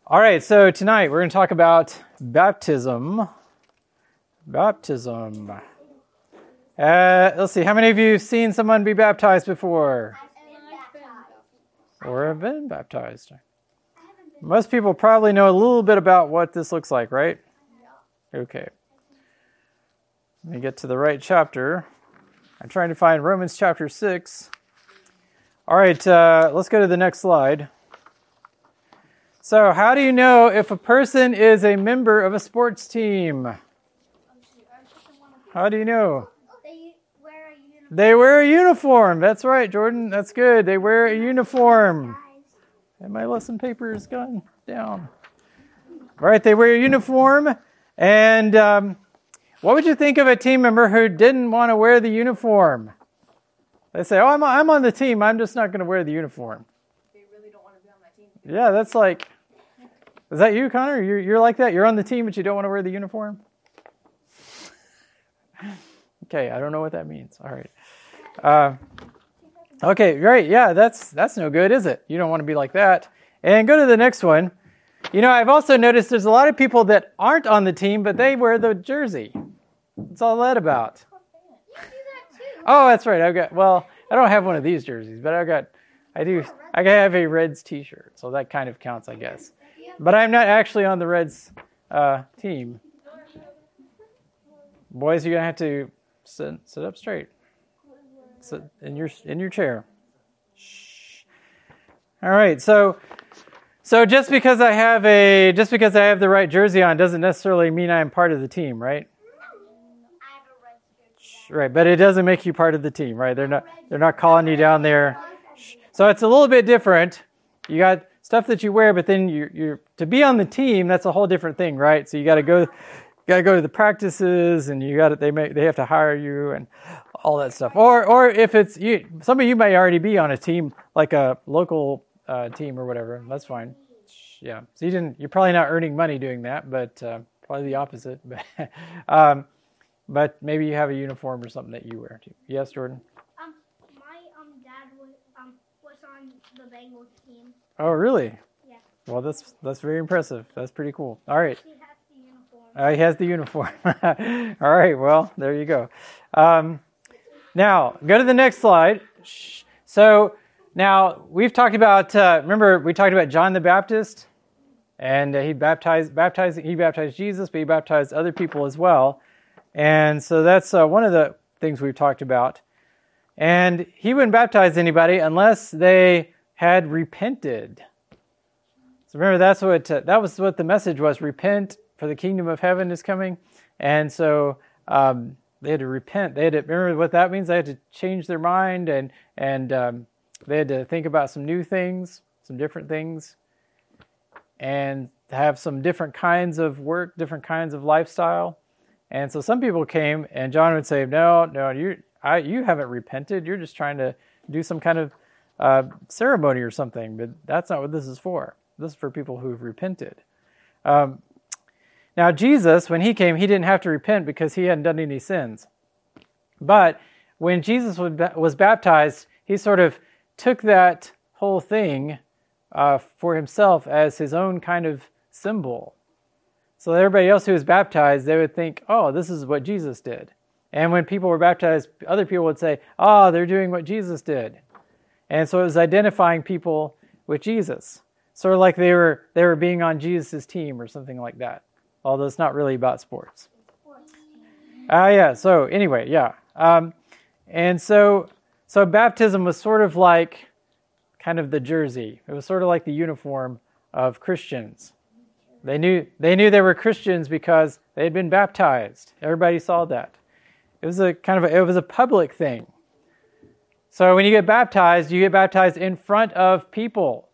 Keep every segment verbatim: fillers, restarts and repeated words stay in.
All right, so tonight we're going to talk about baptism. Baptism. Uh, let's see, how many of you have seen someone be baptized before? Or have been baptized? Most people probably know a little bit about what this looks like, right? Okay. Let me get to the right chapter. I'm trying to find Romans chapter six. All right, uh, let's go to the next slide. So, how do you know if a person is a member of a sports team? How do you know? They wear a uniform. They wear a uniform. That's right, Jordan. That's good. They wear a uniform. And my lesson paper has gone down. All right, they wear a uniform. And um, what would you think of a team member who didn't want to wear the uniform? They say, oh, I'm, I'm on the team. I'm just not going to wear the uniform. They really don't want to be on my team. Yeah, that's like, is that you, Connor? You're, you're like that? You're on the team, but you don't want to wear the uniform? Okay, I don't know what that means. All right. Uh, okay, great. Yeah, that's that's no good, is it? You don't want to be like that. And go to the next one. You know, I've also noticed there's a lot of people that aren't on the team, but they wear the jersey. What's all that about? You do that too. Oh, that's right. I've got, well, I don't have one of these jerseys, but I've got, I do, I have a Reds t-shirt, so that kind of counts, I guess. But I'm not actually on the Reds uh, team. Boys, you're going to have to sit, sit up straight. Sit in your in your chair. Shh. All right, so so just because I have a just because I have the right jersey on doesn't necessarily mean I'm part of the team, right? I have a red jersey. Right, but it doesn't make you part of the team, right? They're not they're not calling you down there. So it's a little bit different. You got stuff that you wear, but then you you're to be on the team, that's a whole different thing, right? So you got to go got to go to the practices, and you got to they may they have to hire you and all that stuff. Or or if it's you, some of you may already be on a team like a local uh, team or whatever. That's fine. Yeah. So you didn't. You're probably not earning money doing that, but uh, probably the opposite. um, but maybe you have a uniform or something that you wear too. Yes, Jordan. Um, my um dad was um was on the Bengals team. Oh, really? Yeah. Well, that's that's very impressive. That's pretty cool. All right. He has the uniform. Uh, he has the uniform. All right. Well, there you go. Um, now, go to the next slide. So now we've talked about. Uh, remember, we talked about John the Baptist, and uh, he baptized, baptized, he baptized Jesus, but he baptized other people as well. And so that's uh, one of the things we've talked about. And he wouldn't baptize anybody unless they had repented. So remember, that's what uh, that was what the message was: repent, for the kingdom of heaven is coming. And so um, they had to repent. They had to remember what that means. They had to change their mind, and and um, they had to think about some new things, some different things, and have some different kinds of work, different kinds of lifestyle. And so some people came, and John would say, "No, no, you, I, you haven't repented. You're just trying to do some kind of uh, ceremony or something. But that's not what this is for. This is for people who've repented." Um, now, Jesus, when he came, he didn't have to repent because he hadn't done any sins. But when Jesus was baptized, he sort of took that whole thing uh, for himself as his own kind of symbol. So everybody else who was baptized, they would think, oh, this is what Jesus did. And when people were baptized, other people would say, oh, they're doing what Jesus did. And so it was identifying people with Jesus. Sort of like they were they were being on Jesus' team or something like that. Although it's not really about sports. Ah, uh, yeah. So anyway, yeah. Um, and so so baptism was sort of like kind of the jersey. It was sort of like the uniform of Christians. They knew they knew they were Christians because they had been baptized. Everybody saw that. It was a kind of a, it was a public thing. So when you get baptized, you get baptized in front of people.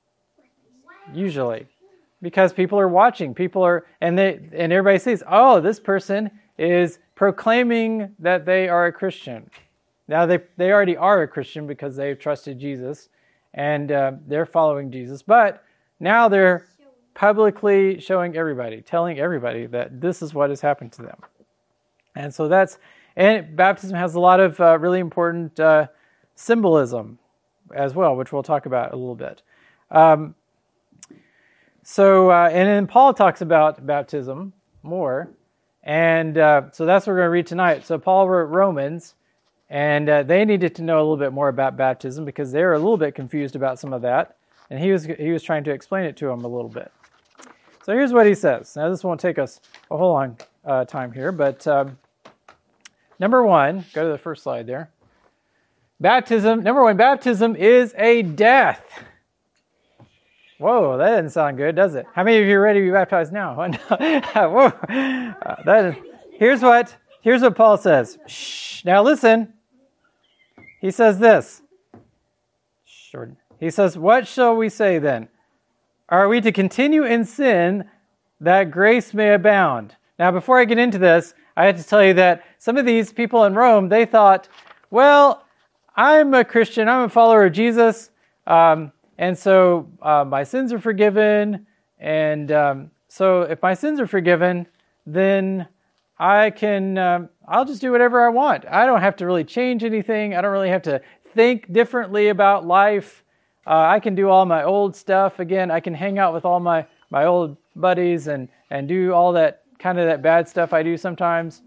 Usually, because people are watching, people are, and they, and everybody sees, oh, this person is proclaiming that they are a Christian. Now they they already are a Christian because they've trusted Jesus, and uh, they're following Jesus. But now they're publicly showing everybody, telling everybody that this is what has happened to them. And so that's, and baptism has a lot of uh, really important uh, symbolism as well, which we'll talk about a little bit. Um, so, uh, and then Paul talks about baptism more. And uh, so that's what we're going to read tonight. So Paul wrote Romans, and uh, they needed to know a little bit more about baptism because they were a little bit confused about some of that. And he was he was trying to explain it to them a little bit. So here's what he says. Now this won't take us a whole long uh, time here, but um, number one, go to the first slide there. Baptism, number one, baptism is a death. Whoa, that doesn't sound good, does it? How many of you are ready to be baptized now? Whoa. Uh, that is, here's what here's what Paul says. Shh. Now listen. He says this. Short. He says, "What shall we say then? Are we to continue in sin that grace may abound?" Now, before I get into this, I have to tell you that some of these people in Rome, they thought, well, I'm a Christian, I'm a follower of Jesus, um, and so uh, my sins are forgiven, and um, so if my sins are forgiven, then I can, um, I'll just do whatever I want. I don't have to really change anything. I don't really have to think differently about life. Uh, I can do all my old stuff again. I can hang out with all my, my old buddies and, and do all that kind of that bad stuff I do sometimes.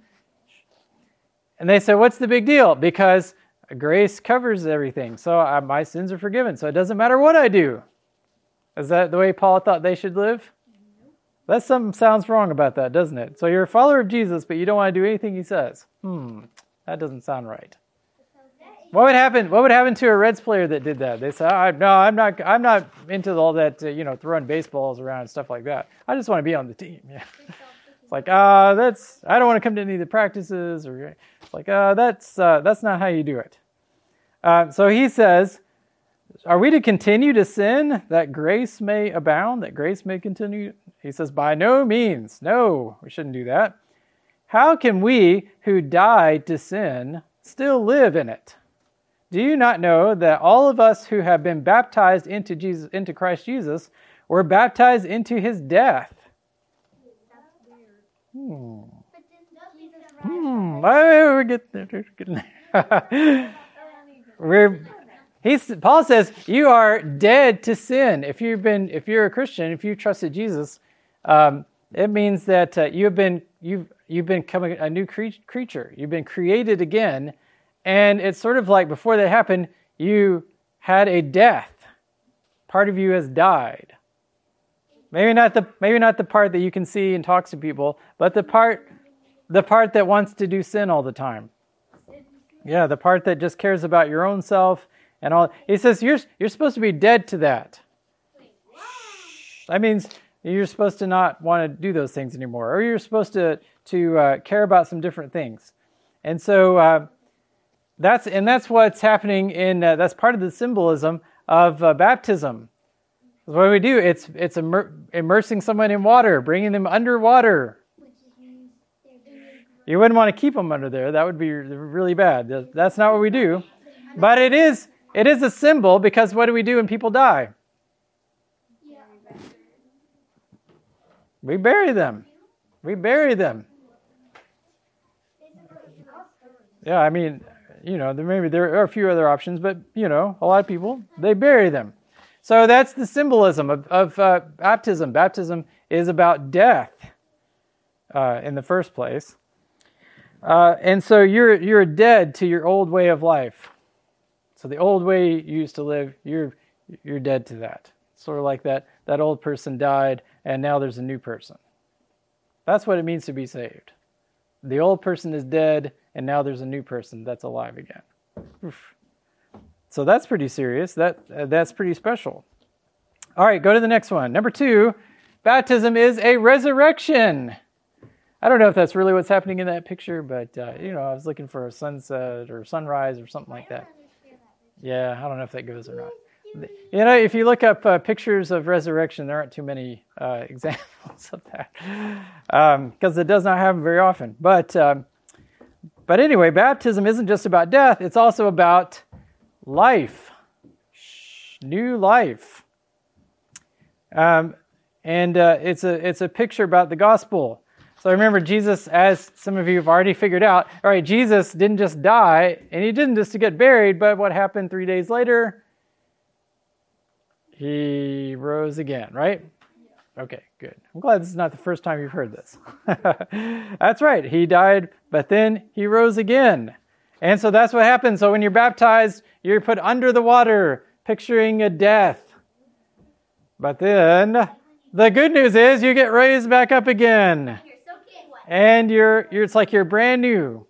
And they said, what's the big deal? Because grace covers everything. So uh, my sins are forgiven. So it doesn't matter what I do. Is that the way Paul thought they should live? That something sounds wrong about that, doesn't it? So you're a follower of Jesus, but you don't want to do anything he says. Hmm, that doesn't sound right. What would happen? What would happen to a Reds player that did that? They say, oh, "No, I'm not. I'm not into all that. Uh, you know, throwing baseballs around and stuff like that. I just want to be on the team." Yeah. It's like, ah, uh, that's. I don't want to come to any of the practices, or like, uh, that's uh, that's not how you do it. Uh, so he says, "Are we to continue to sin that grace may abound? That grace may continue?" He says, "By no means. No, we shouldn't do that. How can we who died to sin still live in it? Do you not know that all of us who have been baptized into Jesus, into Christ Jesus, were baptized into his death?" Hmm. Hmm. Why we get there? Get in there. We're. He's, Paul says you are dead to sin. If you've been, if you're a Christian, if you trusted Jesus, um, it means that uh, you have been you've you've been becoming a new cre- creature. You've been created again. And it's sort of like before that happened, you had a death. Part of you has died. Maybe not the maybe not the part that you can see and talks to people, but the part the part that wants to do sin all the time. Yeah, the part that just cares about your own self and all. He says you're you're supposed to be dead to that. That means you're supposed to not want to do those things anymore, or you're supposed to to uh, care about some different things. And so. Uh, That's and that's what's happening in uh, that's part of the symbolism of uh, baptism. What do we do? It's it's immer- immersing someone in water, bringing them underwater. You wouldn't want to keep them under there. That would be really bad. That's not what we do. But it is it is a symbol because what do we do when people die? We bury them. We bury them. Yeah, I mean. You know, there maybe there are a few other options, but, you know, a lot of people, they bury them. So that's the symbolism of, of uh, baptism. Baptism is about death uh, in the first place. Uh, and so you're you're dead to your old way of life. So the old way you used to live, you're you're dead to that. Sort of like that, that old person died, and now there's a new person. That's what it means to be saved. The old person is dead, and now there's a new person that's alive again. Oof. So that's pretty serious. That uh, that's pretty special. All right, go to the next one. Number two, baptism is a resurrection. I don't know if that's really what's happening in that picture, but uh, you know, I was looking for a sunset or sunrise or something like that. Yeah, I don't know if that goes or not. You know, if you look up uh, pictures of resurrection, there aren't too many uh, examples of that because um, it does not happen very often. But um, but anyway, baptism isn't just about death; it's also about life, new life, um, and uh, it's a it's a picture about the gospel. So remember, Jesus, as some of you have already figured out, all right, Jesus didn't just die, and he didn't just get buried, but what happened three days later? He rose again, right? Okay, good. I'm glad this is not the first time you've heard this. That's right. He died, but then he rose again. And so that's what happens. So when you're baptized, you're put under the water, picturing a death. But then the good news is you get raised back up again. And you're, you're it's like you're brand new.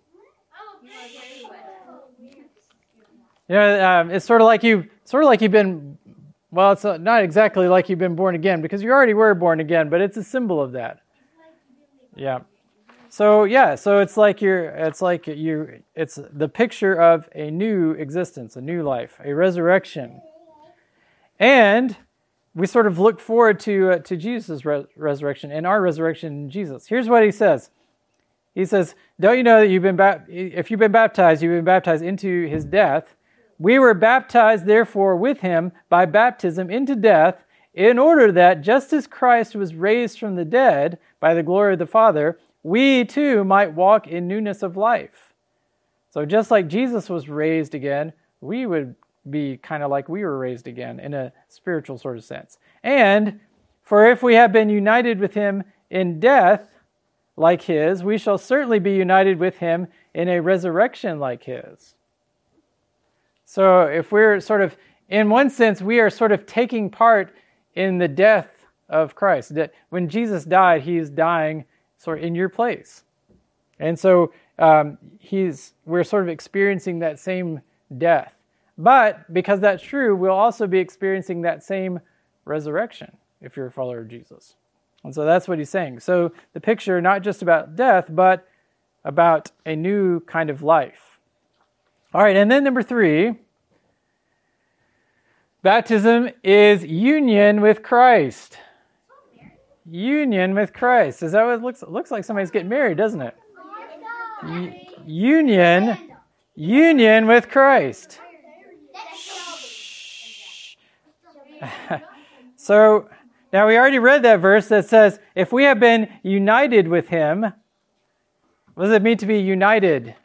You know, um, it's sort of like you, sort of like you've been. Well, it's not exactly like you've been born again because you already were born again, but it's a symbol of that. Yeah. So yeah, so it's like you're, it's like you, it's the picture of a new existence, a new life, a resurrection, and we sort of look forward to uh, to Jesus' re- resurrection and our resurrection in Jesus. Here's what he says. He says, "Don't you know that you've been ba- if you've been baptized, you've been baptized into his death." We were baptized, therefore, with him by baptism into death, in order that, just as Christ was raised from the dead by the glory of the Father, we too might walk in newness of life. So just like Jesus was raised again, we would be kind of like we were raised again in a spiritual sort of sense. And, for if we have been united with him in death like his, we shall certainly be united with him in a resurrection like his. So if we're sort of, in one sense, we are sort of taking part in the death of Christ. When Jesus died, he's dying sort of in your place. And so um, he's we're sort of experiencing that same death. But because that's true, we'll also be experiencing that same resurrection if you're a follower of Jesus. And so that's what he's saying. So the picture, not just about death, but about a new kind of life. All right, and then number three, baptism is union with Christ. Union with Christ. Is that what it looks, it looks like? Somebody's getting married, doesn't it? U- union, union with Christ. So, now we already read that verse that says, if we have been united with him, what does it mean to be united?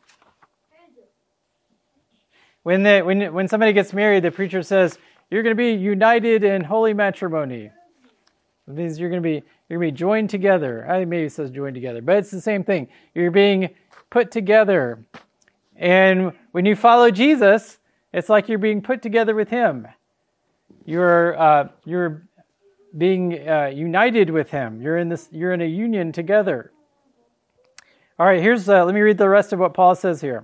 When the, when when somebody gets married, the preacher says, you're going to be united in holy matrimony. It means you're going to be you're going to be joined together. I think maybe it says joined together, but it's the same thing. You're being put together. And when you follow Jesus, it's like you're being put together with him. You're uh, you're being uh, united with him. You're in this. You're in a union together. All right. Here's uh, let me read the rest of what Paul says here.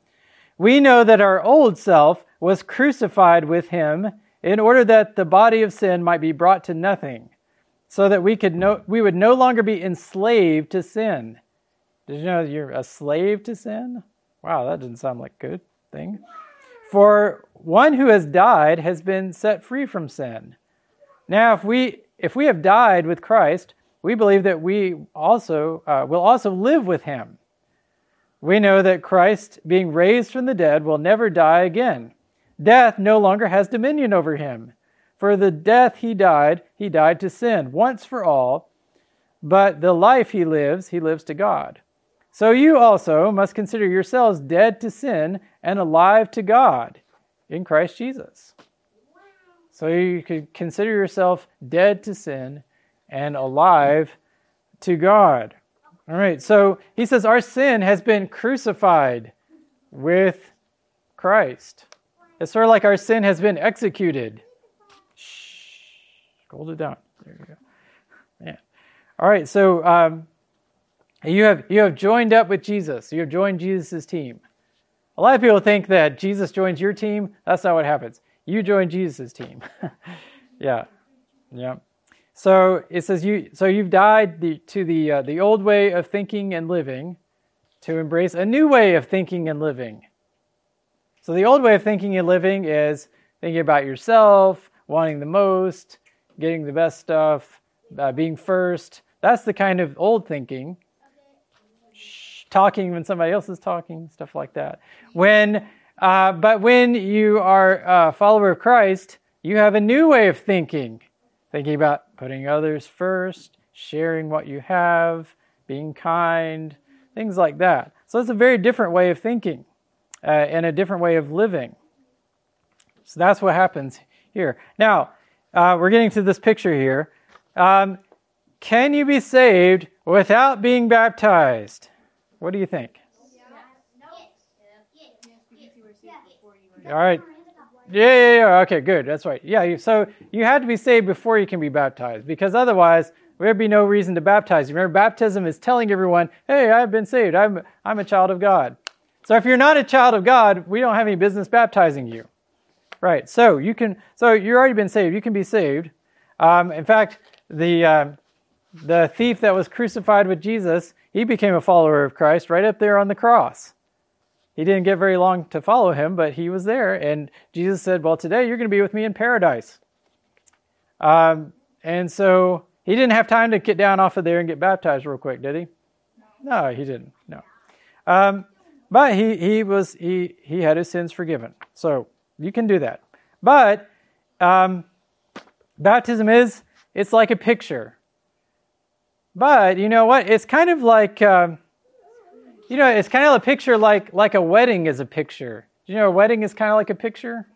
We know that our old self was crucified with him in order that the body of sin might be brought to nothing, so that we could no, we would no longer be enslaved to sin. Did you know you're a slave to sin? Wow, that doesn't sound like a good thing. For one who has died has been set free from sin. Now, if we if we have died with Christ, we believe that we also uh, will also live with him. We know that Christ, being raised from the dead, will never die again. Death no longer has dominion over him. For the death he died, he died to sin once for all, but the life he lives, he lives to God. So you also must consider yourselves dead to sin and alive to God in Christ Jesus. So you could consider yourself dead to sin and alive to God. All right, so he says our sin has been crucified with Christ. It's sort of like our sin has been executed. Shh, hold it down. There you go. Yeah. All right, so um, you have you have joined up with Jesus. You have joined Jesus' team. A lot of people think that Jesus joins your team. That's not what happens. You join Jesus' team. yeah, yeah. So it says you. So you've died the, to the uh, the old way of thinking and living, to embrace a new way of thinking and living. So the old way of thinking and living is thinking about yourself, wanting the most, getting the best stuff, uh, being first. That's the kind of old thinking. Shh, talking when somebody else is talking, stuff like that. When, uh, but when you are a follower of Christ, you have a new way of thinking. Thinking about putting others first, sharing what you have, being kind, things like that. So it's a very different way of thinking uh, and a different way of living. So that's what happens here. Now, uh, we're getting to this picture here. Um, can you be saved without being baptized? What do you think? All right. Yeah, yeah, yeah. Okay, good. That's right. Yeah, you, so you had to be saved before you can be baptized, because otherwise there'd be no reason to baptize you. Remember, baptism is telling everyone, hey, I've been saved. I'm, I'm a child of God. So if you're not a child of God, we don't have any business baptizing you. Right. So you can. So you've already been saved. You can be saved. Um, in fact, the uh, the thief that was crucified with Jesus, he became a follower of Christ right up there on the cross. He didn't get very long to follow him, but he was there. And Jesus said, well, today you're going to be with me in paradise. Um, and so he didn't have time to get down off of there and get baptized real quick, did he? No, he didn't. No. Um, but he he was he he had his sins forgiven. So you can do that. But um, baptism is, it's like a picture. But you know what? It's kind of like... Um, You know, it's kind of a picture like, like a wedding is a picture. Do you know a wedding is kind of like a picture?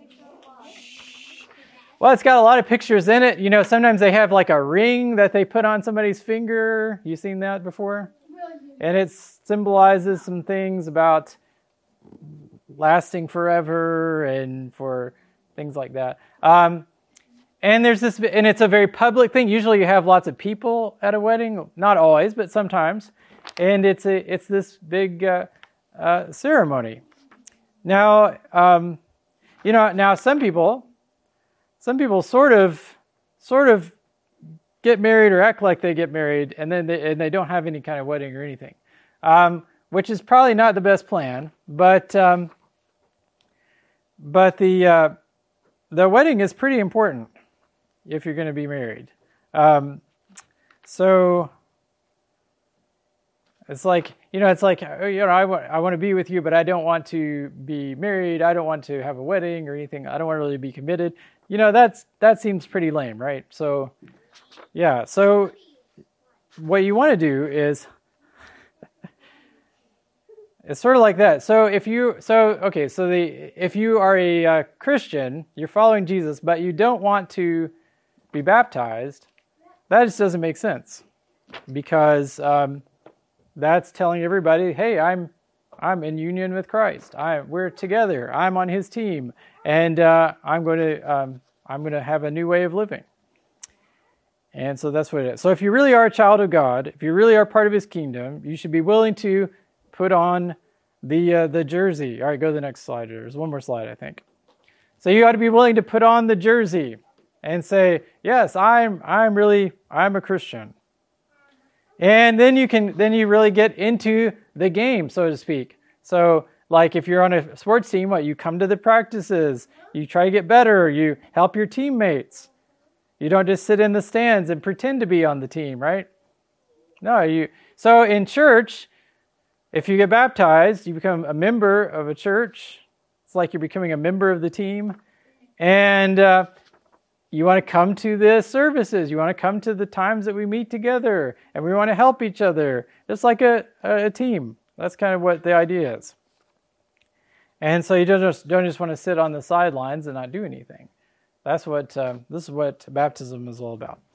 Well, it's got a lot of pictures in it. You know, sometimes they have like a ring that they put on somebody's finger. You seen that before? And it symbolizes some things about lasting forever and for things like that. Um, and there's this, and it's a very public thing. Usually you have lots of people at a wedding. Not always, but sometimes. And it's a it's this big uh, uh, ceremony. Now, um, you know, now some people, some people sort of, sort of get married or act like they get married, and then they, and they don't have any kind of wedding or anything, um, which is probably not the best plan. But um, but the uh, the wedding is pretty important if you're going to be married. Um, so. It's like, you know, it's like, you know, I want, I want to be with you, but I don't want to be married. I don't want to have a wedding or anything. I don't want to really be committed. You know, that's that seems pretty lame, right? So, yeah. So what you want to do is, it's sort of like that. So if you, so, okay, so the if you are a uh, Christian, you're following Jesus, but you don't want to be baptized, that just doesn't make sense. Because... Um, That's telling everybody, hey, I'm I'm in union with Christ. I we're together. I'm on His team, and uh, I'm going to um, I'm going to have a new way of living. And so that's what it is. So if you really are a child of God, if you really are part of His kingdom, you should be willing to put on the uh, the jersey. All right, go to the next slide. There's one more slide, I think. So you ought to be willing to put on the jersey and say, yes, I'm I'm really I'm a Christian. And then you can, then you really get into the game, so to speak. So, like if you're on a sports team, what you come to the practices, you try to get better, you help your teammates. You don't just sit in the stands and pretend to be on the team, right? No, you. So in church, if you get baptized, you become a member of a church. It's like you're becoming a member of the team, and uh, you want to come to the services. You want to come to the times that we meet together, and we want to help each other, just like a, a team. That's kind of what the idea is. And so you don't just don't just want to sit on the sidelines and not do anything. That's what um, this is what baptism is all about.